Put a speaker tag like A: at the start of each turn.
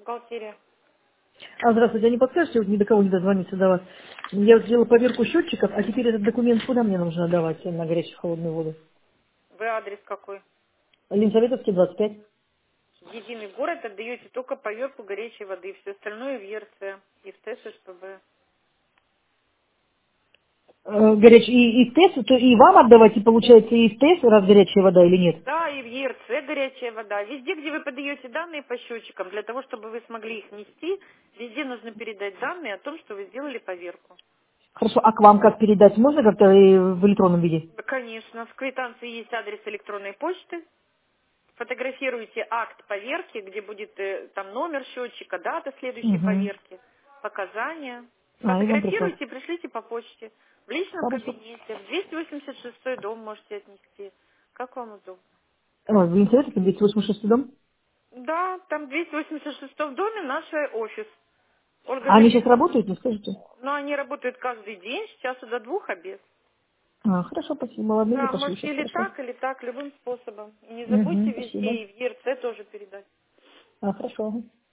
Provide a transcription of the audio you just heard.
A: Бухгалтерия.
B: Здравствуйте, а не подскажете, вот ни до кого не дозвониться до вас? Я вот сделала поверку счетчиков, а теперь этот документ куда мне нужно отдавать на горячую холодную воду?
A: Вы адрес какой?
B: Ленсоветовский, 25.
A: В единый город отдаете только поверку горячей воды. Все остальное в ЕРЦ и в ТЭС, СПБ.
B: И в ТЭС, то и вам отдавать, и получается и в ТЭС, раз горячая вода или нет?
A: Да, и в ЕРЦ горячая вода. Везде, где вы подаете данные по счетчикам, для того, чтобы вы смогли их нести, везде нужно передать данные о том, что вы сделали поверку.
B: Хорошо, а к вам как передать? Можно как-то в электронном виде?
A: Да, конечно, в квитанции есть адрес электронной почты. Фотографируйте акт поверки, где будет там номер счетчика, дата следующей
B: Угу.
A: поверки, показания.
B: И вам прислать.
A: Сфотографируйте и пришлите по почте. В личном
B: Хорошо.
A: кабинете, в 286 дом можете отнести. Как вам удобно?
B: Ой, в Ленсоветовский, 286 дом?
A: Да, там в 286 доме наш офис. Ольга
B: А они сейчас
A: Валерьевна.
B: работают, не скажете?
A: Но они работают каждый день с часу до двух обед.
B: Хорошо, спасибо. Ладно, я
A: Да,
B: пошлю
A: можете
B: сейчас, хорошо.
A: или так, любым способом. И не забудьте
B: Угу,
A: везде
B: спасибо.
A: и в ЕРЦ тоже передать.
B: Хорошо.